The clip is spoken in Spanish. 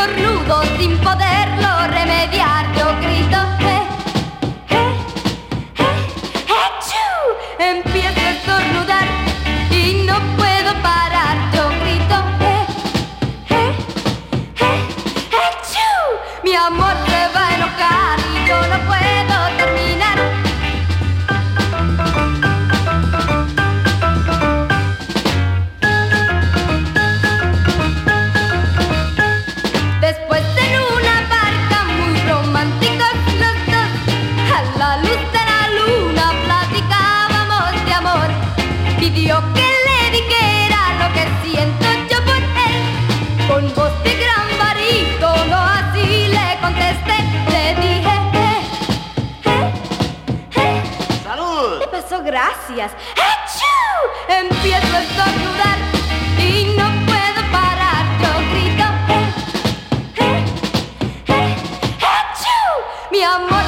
estornudo sin poderlo remediar. Yo grito, ¡achú! Empiezo a estornudar y no puedo parar. Yo grito, ¡achú! Mi amor se va a enojar y yo no puedo terminar. Después en una barca muy románticos los dos, a la luz de la luna platicábamos de amor. Pidió que le dijera lo que siento yo por él, con voz de gran barítono así le contesté. Le dije, ¡Salud! ¿qué pasó? Gracias. ¡Achú! Empiezo a estornudar y no puedo parar. Yo grito, ¡achú! Mi amor